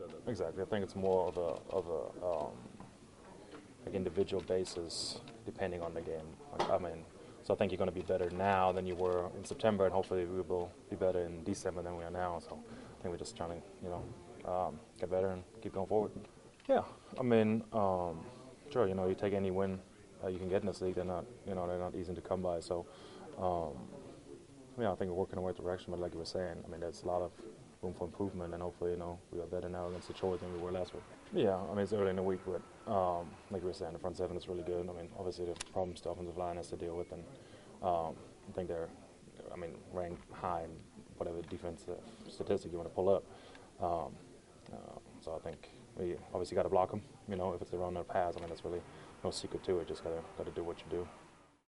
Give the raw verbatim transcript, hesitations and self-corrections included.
said that. Exactly. I think it's more of a of a um, like individual basis depending on the game. Like, I mean, so I think you're going to be better now than you were in September, and hopefully we will be better in December than we are now. So I think we're just trying to, you know, um, get better and keep going forward. Yeah, I mean, um, sure, you know, you take any win uh, you can get in this league. They're not, you know, they're not easy to come by. So, um, yeah, I think we're working in the right direction. But like you were saying, I mean, there's a lot of room for improvement, and hopefully, you know, we are better now against Detroit than we were last week. Yeah, I mean, it's early in the week, but um, like we were saying, the front seven is really good. I mean, obviously the problems the offensive line has to deal with, and um, I think they're, I mean, ranked high in whatever defensive statistic you want to pull up. Um, uh, so I think we obviously got to block them. You know, if it's a run or pass, I mean, that's really no secret to it. Just gotta gotta do what you do.